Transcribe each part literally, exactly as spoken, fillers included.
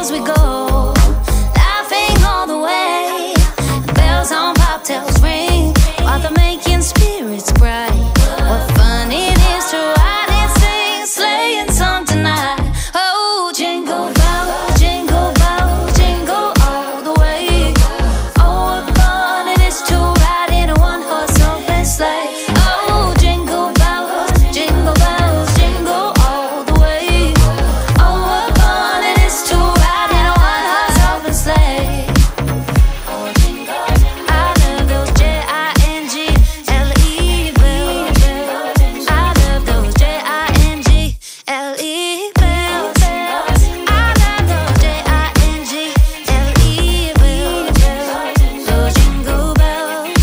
as we go, laughing all the way. Bells on bobtails ring while they're making spirits bright. What fun it is to ride and sing a sleighing song tonight. Oh, jingle bells, jingle bells, jingle all the way. Oh, what fun it is to ride in a one-horse open sleigh. Oh, jingle bells, jingle bells, jingle all the way. Oh, what fun it is to ride in a one-horse open sleigh. Oh, jingle, I love those J I N G L E bells. I love those J I N G L E bells. I love those J I N G L E bells. Those jingle bells.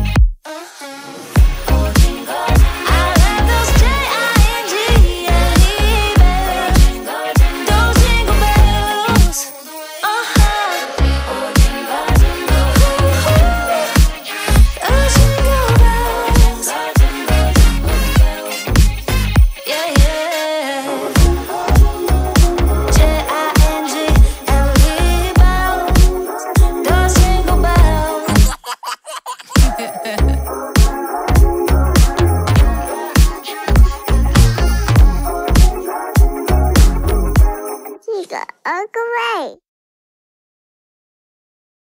I love those J I N G L E bells. Those jingle bells. Uh-huh. Those jingle bells. Yeah, yeah. J I N G L E bells. Those jingle bells. Uncle Ray.